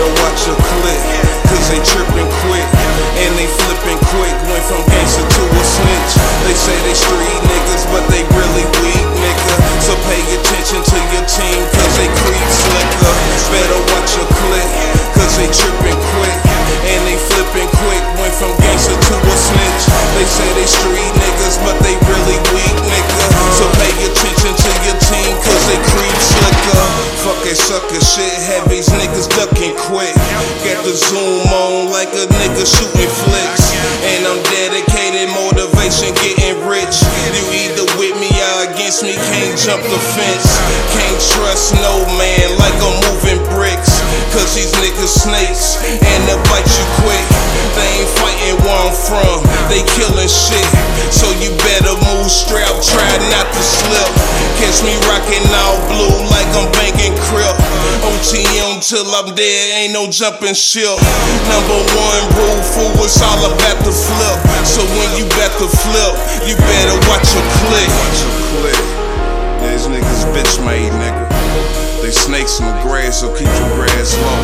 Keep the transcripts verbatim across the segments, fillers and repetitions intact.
Better watch your clip, cause they trippin' quick, and they flippin' quick. Went from gangster to a snitch. They say they street niggas, but they really weak, nigga. So pay attention to your team, cause they creep slicker. Better watch your clip, cause they trippin' quick, and they flippin' quick. Went from gangster to a snitch. They say they street niggas, but they really weak, nigga. So pay attention to your team, cause they creep slicker. Fuck that sucker shit, have these niggas ducking quick. Got the zoom on like a nigga shooting flicks. And I'm dedicated, motivation, getting rich. You either with me or against me, can't jump the fence. Can't trust no man like I'm moving bricks. Cause these niggas snakes, and they'll bite you quick. They ain't fighting where I'm from, they killing shit. So you better move strap, try not to slip. Catch me rocking all blue like I'm banking crib. O T M till I'm dead, ain't no jumping ship. Number one rule, fool, it's all about the flip. So when you bout to flip, you better watch your click. Watch your click. These niggas bitch made, nigga. They snakes in the grass, so keep your grass low.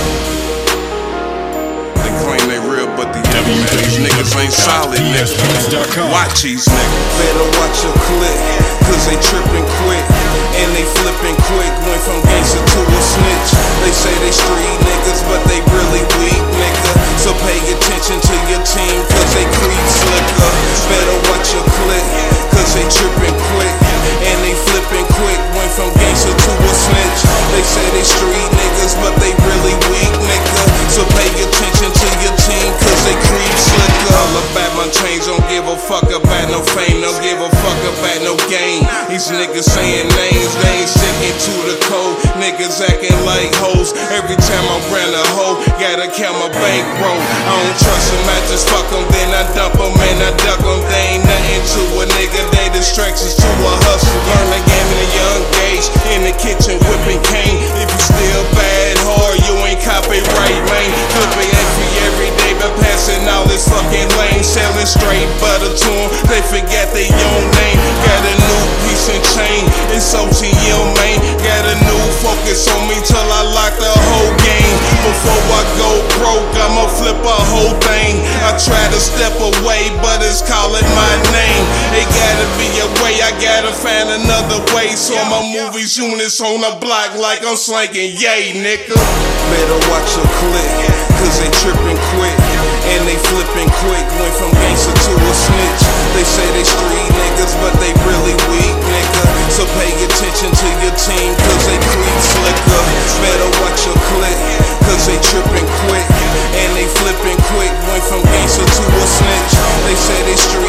They claim they real, but the these niggas ain't solid, nigga. Watch these niggas. Better watch your click, cause they trippin' quick, and they flippin' quick. Went from gangster to a snitch. They say they street niggas, but they really weak, nigga. So pay attention to your team, cause they creep slicker. Better watch your click, cause they trippin' quick, and they flippin' quick. Went from gangster to a snitch. They say they street niggas, but they really weak, nigga. So pay attention to your team, cause they creep slicker. All about my change, don't give a fuck about no fame, don't give a fuck about no game. These niggas saying names, they ain't sticking to the code. Niggas acting like hoes. Every time I run a hoe, gotta count my bankroll. I don't trust them, I just fuck them, then I dump them and I duck them. They ain't nothing to a nigga, they distractions to a hustle. Learn the game at a young age, in the kitchen whipping cane. If you still bad hard, you ain't copyright, man. Flipping F every day, but passing all this fucking lane. Selling straight butter to them, they forget their own name. Got a new piece and chain, it's O T M, man. Got a new focus on me till I lock the whole game. Before I go broke, I'ma flip a whole thing. I try to step away, but it's calling my name. It gotta be a way, I gotta find another way. So my movies units on the block like I'm slanking, yay, nigga. Better watch your click, cause they trippin' quick, and they flippin' quick. Went from gangster to a snitch. They say they street niggas, but they really weak, nigga. So pay attention to your team, cause they creep slicker. Better watch your click, cause they trippin' quick, and they flippin' quick. Went from gangster to a snitch. They say they street